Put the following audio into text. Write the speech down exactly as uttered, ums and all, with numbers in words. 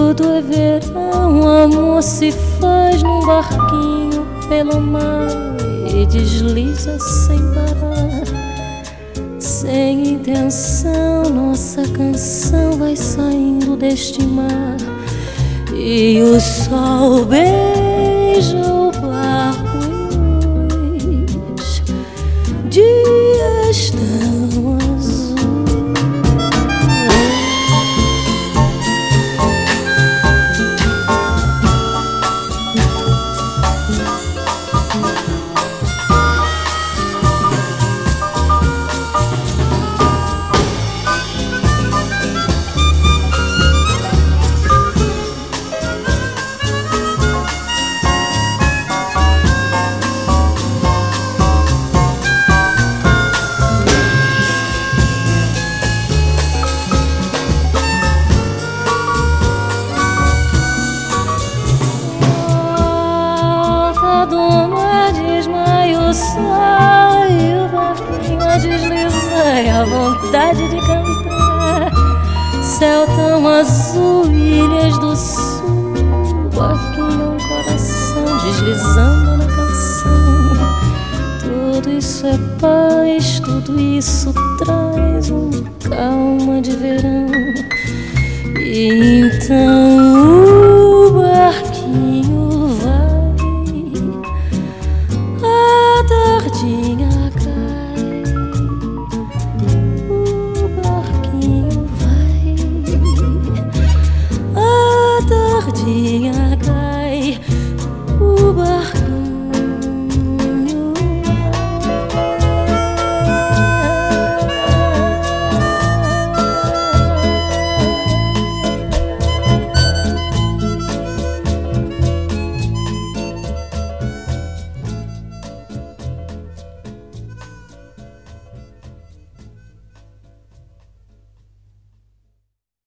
Tudo é verão, amor se faz num barquinho pelo mar e desliza sem parar. Sem intenção, nossa canção vai saindo deste mar e o sol beija o barco em dois dias tão azuis. E o barquinho a deslizar e a vontade de cantar. Céu tão azul, ilhas do sul, barquinho, um coração deslizando na canção. Tudo isso é paz, tudo isso traz uma calma de verão. E então